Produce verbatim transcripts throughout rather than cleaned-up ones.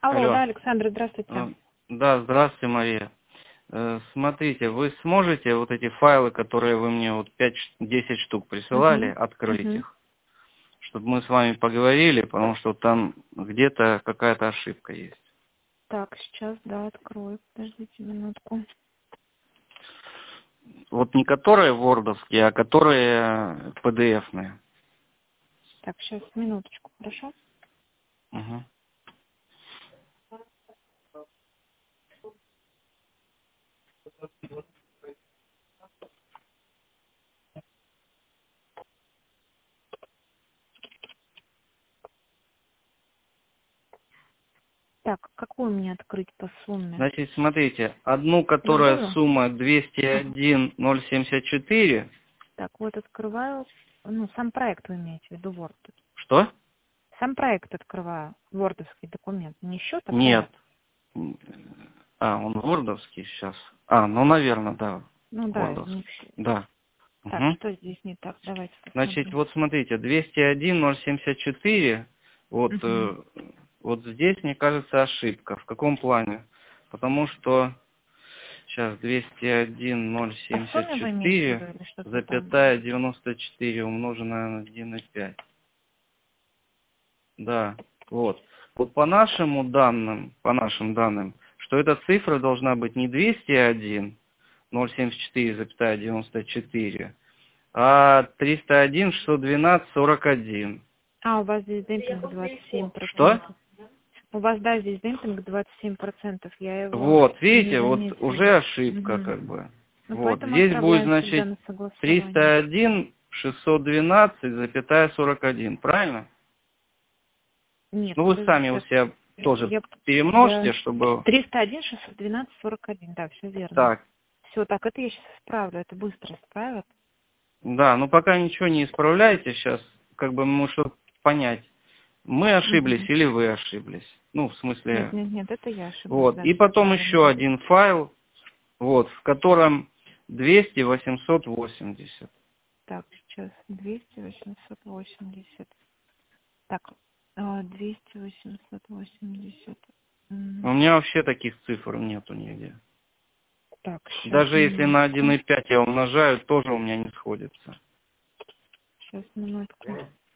Алло, Алло. да, Александр, здравствуйте. Э, Да, здравствуйте, Мария. Э, Смотрите, вы сможете вот эти файлы, которые вы мне вот пять-десять штук присылали, Угу. открыть Угу. их, чтобы мы с вами поговорили, потому что там где-то какая-то ошибка есть. Так, сейчас, да, открою. Подождите минутку. Вот не которые вордовские, а которые пи ди эф-ные. Так, сейчас, минуточку, хорошо? Угу. Так, какую мне открыть по сумме? Значит, смотрите, одну, которая Любую? сумма двести Ага. один тысяча семьдесят четыре. Так, вот открываю. Ну, сам проект вы имеете в виду, Word. Что? Сам проект открываю, вордовский документ. Не счет, а Нет. проект. А, он вордовский сейчас. А, ну, наверное, да. Ну да, не Вордовский. все. Да. Так, Угу. что здесь не так? Давайте Значит, посмотрим. вот смотрите, двести один тысяча семьдесят четыре, вот, Угу. э, вот здесь, мне кажется, ошибка. В каком плане? Потому что, сейчас, двести один тысяча По семьдесят сумме вы имеете в виду четыре, или что-то там? запятая девяносто четыре умноженное на один и пять. Да, вот. Вот по нашим данным, по нашим данным, что эта цифра должна быть не двести один тысяча семьдесят четыре, запятая девяносто четыре, а триста один тысяча шестьсот двенадцать сорок один. А, у вас здесь демпинг двадцать семь Что? процентов. У вас, да, здесь демпинг двадцать семь процентов. Я его Вот, не видите, вот заметила. уже ошибка Угу. как бы. Ну, Вот, поэтому здесь будет, отправляем всегда значит, на согласование. триста один тысяча шестьсот двенадцать, запятая сорок один, правильно? Нет, Ну, вы подождите, сами у сейчас. себя тоже Я, перемножьте, я... чтобы... триста один шестьсот двенадцать сорок один, да, все верно. Так, Все, так, это я сейчас исправлю, это быстро исправят. да, ну пока ничего не исправляйте сейчас, как бы, ну, чтобы понять, мы ошиблись Угу. или вы ошиблись. Ну, в Нет, смысле, нет, нет, это я ошиблась, вот. да, И все потом правильно. еще один файл, вот, в котором двести восемьсот восемьдесят. Так, сейчас двести восемьсот восемьдесят. Так, а, двести восемьсот восемьдесят. У М, меня вообще таких цифр нету нигде. Так, сейчас, Даже если на один минутку. и пять я умножаю, тоже у меня не сходится. Сейчас, минутку.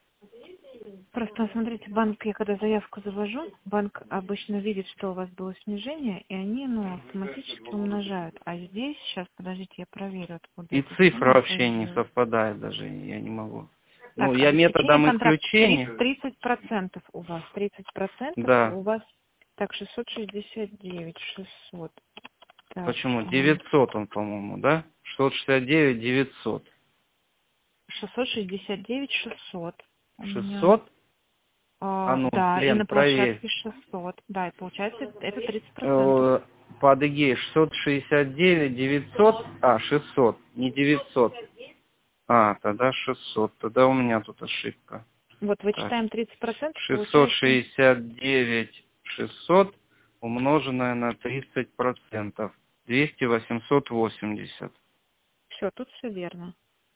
Просто, смотрите, банк, я когда заявку завожу, банк обычно видит, что у вас было снижение, и они, ну, автоматически умножают. А здесь, сейчас, подождите, я проверю, откуда И эта цифра сумма вообще не появилась. совпадает даже, я не могу. Ну, Так, я обеспечение методом контракта исключения, тридцать процентов у вас, тридцать процентов да. у вас, так, шестьсот шестьдесят девять, шестьсот. Так, Почему? ам, девятьсот он, по-моему, да? шестьсот шестьдесят девять девятьсот. шестьсот шестьдесят девять шестьсот у меня. шестьсот? А А, ну, да, и Лен, на проверь. площадке шестьсот. Да, и получается это тридцать процентов. Э, По Адыгее шестьсот шестьдесят девять девятьсот, а, шестьсот, не девятьсот. А, тогда шестьсот, тогда у меня тут ошибка. Вот Так, вычитаем тридцать процентов, шестьсот получается. шестьдесят девять шестьсот умноженное на тридцать процентов. двести восемьсот восемьдесят. Все, тут все верно.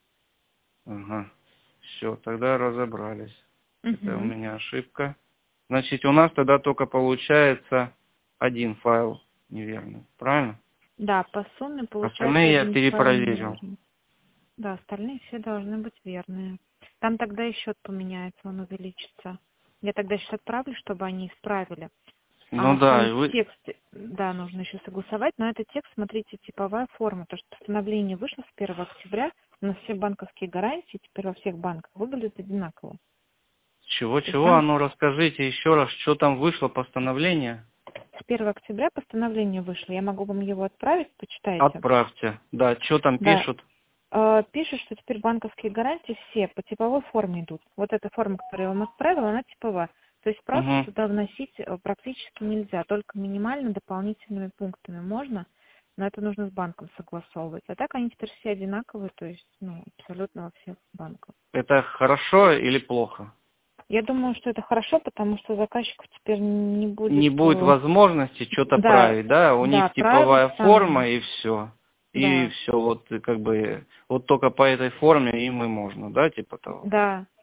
Ага. Все, тогда разобрались. Это у Угу. меня ошибка. Значит, у нас тогда только получается один файл неверный. Правильно? Да, по сумме получается Остальные я один файл перепроверил. неверный. Да, остальные все должны быть верные. Там тогда и счет поменяется, он увеличится. Я тогда сейчас отправлю, чтобы они исправили. Ну А да, и второй вы... текст, да, нужно еще согласовать, но это текст, смотрите, типовая форма. То, что постановление вышло с первого октября, у нас все банковские гарантии теперь во всех банках выглядят одинаково. То есть Чего-чего? А там ну расскажите еще раз, что там вышло постановление? с первого октября постановление вышло. Я могу вам его отправить, почитайте. Отправьте. Да, что там Да. пишут? Э, Пишет, что теперь банковские гарантии все по типовой форме идут. Вот эта форма, которую я вам отправила, она типовая. То есть справку Угу. туда вносить э, практически нельзя, только минимально дополнительными пунктами можно, но это нужно с банком согласовывать. А так они теперь все одинаковые, то есть ну, абсолютно во всех банках. Это хорошо или плохо? Я думаю, что это хорошо, потому что заказчиков теперь не будет... Не будет э, возможности что-то Да, править, да? У да, них править типовая форма самое. и все. И Да, все, вот и как бы, вот только по этой форме им и можно, да, типа того? да.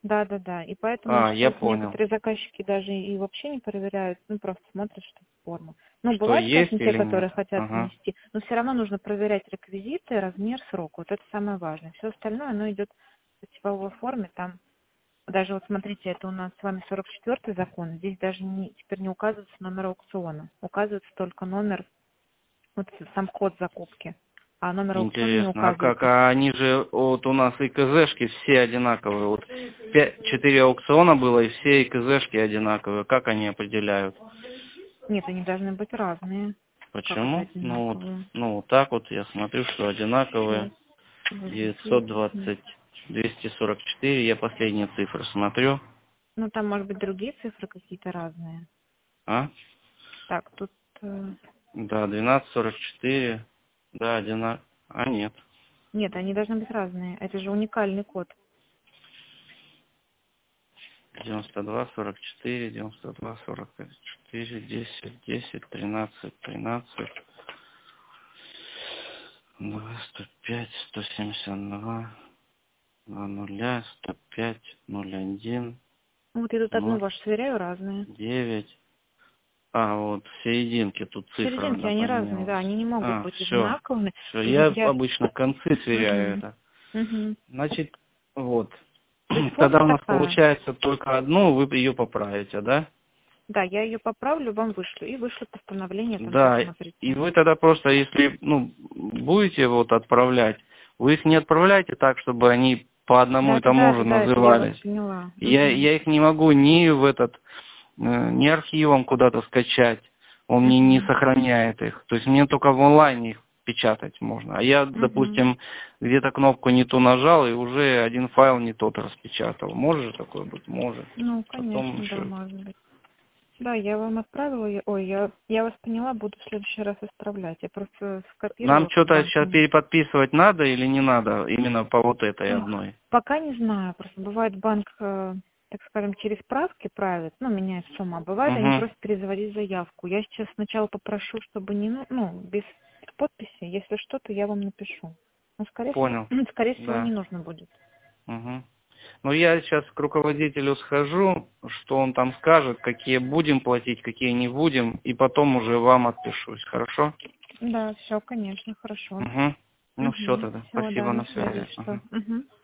Да, да, да. И поэтому А, я сейчас понял. некоторые заказчики даже и вообще не проверяют, ну просто смотрят, что форма. Ну, Что бывают, есть конечно, те, или нет? которые хотят Ага. внести, но все равно нужно проверять реквизиты, размер, срок. Вот это самое важное. Все остальное, оно идет в типовой форме, там даже вот смотрите, это у нас с вами сорок четвёртый закон. Здесь даже не, теперь не указывается номер аукциона. Указывается только номер, вот сам код закупки. А номер аукциона не Интересно. А как? указывается. А они же, вот у нас ИКЗшки все одинаковые. Вот пять, четыре аукциона было, и все ИКЗшки одинаковые. Как они определяют? Нет, они должны быть разные. Как это Почему? Ну вот, одинаковые? ну вот так вот я смотрю, что одинаковые. Сейчас, подождите. девятьсот двадцать, двести сорок четыре. Я последние цифры смотрю. Ну, там, может быть, другие цифры какие-то разные. А? Так, тут... э, Да, двенадцать сорок четыре. Да, одинаковые. А нет. Нет, они должны быть разные. Это же уникальный код. девяносто два сорок четыре, девяносто два сорок четыре, десять, десять, тринадцать, тринадцать, два, сто пять, сто семьдесят два, два нуля, сто пять, ноль один, Ну, вот я тут одну ноль, вашу сверяю, разные. девять. А, вот в серединке тут цифра, Серединки, она они разные, да, поменялась. они не могут А, быть все. одинаковыми. Все, И я я... обычно концы сверяю Угу. это. Угу. Значит, вот. То есть Тогда форма у нас такая. получается только одну, вы ее поправите, да? Да, я ее поправлю, вам вышлю. И вышлю постановление, там Да, и посмотрите. вы тогда просто, если ну, будете вот отправлять, вы их не отправляйте так, чтобы они по одному Да, и да, да, тому да, же да, это я вас назывались. поняла. Я, Угу. я их не могу ни в этот, э, ни архивом куда-то скачать, он мне не Угу. сохраняет их. То есть мне только в онлайне их печатать можно. А я, Угу. допустим, где-то кнопку не ту нажал и уже один файл не тот распечатал. Может же такое быть? Может. Ну, Потом конечно, да, еще... может быть. Да, я вам отправила. я- Ой, я, я вас поняла, буду в следующий раз исправлять. Я просто Нам скопировала, как что-то банк сейчас мне. переподписывать надо или не надо именно по вот этой Эх, одной? пока не знаю. Просто бывает банк, э, так скажем, через справки правит, ну, меняет сумму. А бывает, они Угу. просят перезаводить заявку. Я сейчас сначала попрошу, чтобы не, ну, ну, без подписи. Если что-то, я вам напишу. Но, скорее всего, Понял. скорее всего, Да. не нужно будет. Угу. Ну, я сейчас к руководителю схожу, что он там скажет, какие будем платить, какие не будем, и потом уже вам отпишусь, хорошо? Да, все, конечно, хорошо. Угу. Ну, все Угу. тогда. Все, да, Спасибо, на на связи, связи. что. Угу. Угу.